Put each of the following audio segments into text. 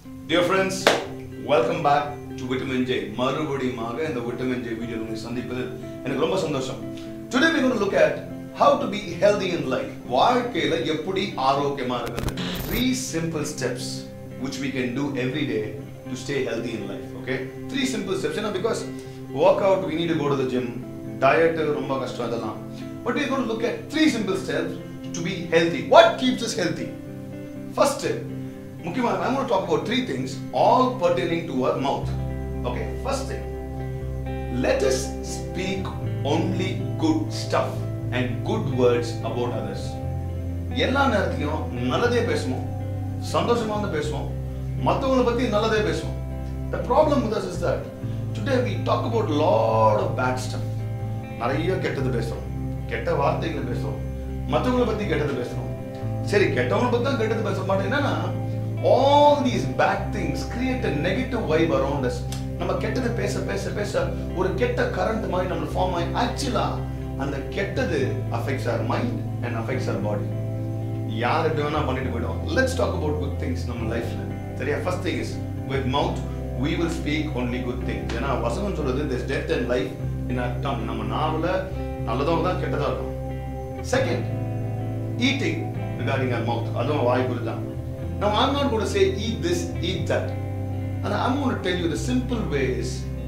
Dear friends, welcome back to Vitamin J. மறுபடியுமாக இந்த Vitamin J video உங்களை சந்திப்பதில் எனக்கு ரொம்ப சந்தோஷம். Today we're going to look at how to be healthy in life. வாழ்க்கையில எப்படி ஆரோக்கியமா இருக்கிறது. 3 simple steps which we can do every day to stay healthy in life. Okay? 3 simple steps. Because workout we need to go to the gym. Diet ரொம்ப கஷ்டம் அதெல்லாம். But we're going to look at 3 simple steps to be healthy. What keeps us healthy? First step. I'm going to talk about 3 things, all pertaining to our mouth. Okay, first thing, let us speak only good stuff and good words about others. எல்லா நேரத்திலும் நல்லதே பேசுவோம், சந்தோஷமா பேசுவோம், மத்தவங்கள பத்தி நல்லதே பேசுவோம். The problem with us is that today we talk about a lot of bad stuff. நிறைய கெட்டது பேசுறோம், கெட்ட வார்த்தைகளை பேசுறோம், மத்தவங்கள பத்தி கெட்டது பேசுறோம். சரி, கெட்டவங்கள பத்தி தான் கெட்டது பேச மாட்டேன். என்னன்னா all these bad things create a negative vibe around us. நம்ம கெட்டது பேச பேச பேச ஒரு கெட்ட கரண்ட் மாதிரி நம்ம ஃபார்ம் ஆகி ஆக்சுவலா அந்த கெட்டது affects our mind and affects our body. யார் எப்படி வேணா பண்ணிட்டு போயிடும். Let's talk about good things நம்ம லைஃப்ல. சரியா? First thing is with mouth we will speak only good things. ஏன்னா வசனம் சொல்றது there's death and life in our tongue. நம்ம நாவுல நல்லதும் தான் கெட்டதா இருக்கும். Second, eating regarding our mouth. அதுவும் வாய்க்குள்ள தான். Now I'm not going to say eat this, eat that. And I'm going to tell you the simple ways.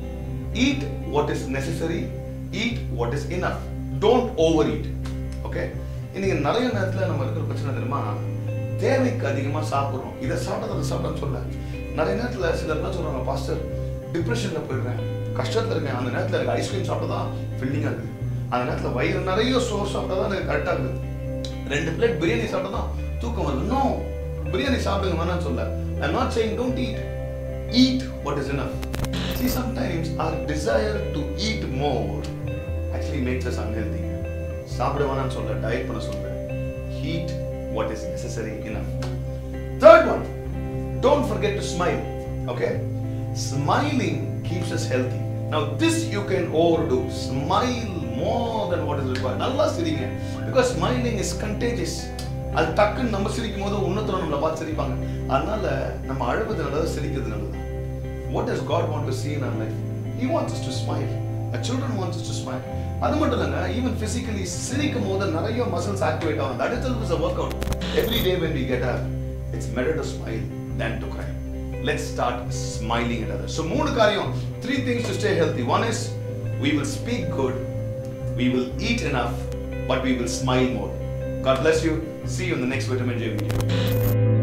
Eat what is necessary, eat what is enough. Don't overeat. Okay? இன்னைக்கு நிறைய நேரத்துல நம்ம இருக்கிற பிரச்சனை தெரியுமா? தேவைக்கு அதிகமா சாப்பிடுறோம். இதை சாப்பிட்டா அதை சாப்பிட்டா சொல்ல. நிறைய நேரத்துல சிலர் என்ன சொல்றாங்க, பாஸ்டர் டிப்ரெஷன்ல போயிடுறேன், கஷ்டத்துல இருக்கேன், அந்த நேரத்துல எனக்கு ஐஸ்கிரீம் சாப்பிட்டா தான் ஃபில்லிங்கா இருக்கு, அந்த நேரத்துல வயிறு நிறைய சோறு சாப்பிட்டா தான் எனக்கு கரெக்டா இருக்குது, 2 பிளேட் பிரியாணி சாப்பிட்டா தான் தூக்கம் வருது. நோ, பிரியாணி சாப்பிடுங்க வேணாம்னு சொல்ல. I'm not saying don't eat. Eat what is enough. See, sometimes our desire to eat more actually makes us unhealthy. சாப்பிட வேணாம்னு சொல்ல, டயட் பண்ண சொல்ல. Eat what is necessary enough. Third one, don't forget to smile. Okay? Smiling keeps us healthy. Now this you can overdo. Smile more than what is required. நல்லா சிரிங்க. Because smiling is contagious. அது டக்குன்னு நம்ம சிரிக்கும் போது உன்னத்துல நம்மளை பார்த்து சிரிப்பாங்க. அதனால நம்ம அழுவது நல்லது, சிரிக்கிறது நல்லது. What does God want to see in our life? He wants us to smile. Our children wants us to smile. அது மட்டும் இல்லைங்க, even physically சிரிக்கும் போது நிறைய muscles activate ஆகும். That itself is a workout. Every day when we get up, it's better to smile than to cry. Let's start smiling at others. So 3 காரியம், 3 things to stay healthy. One is we will speak good, we will eat enough, but we will smile more. God bless you. See you in the next Vitamin J video.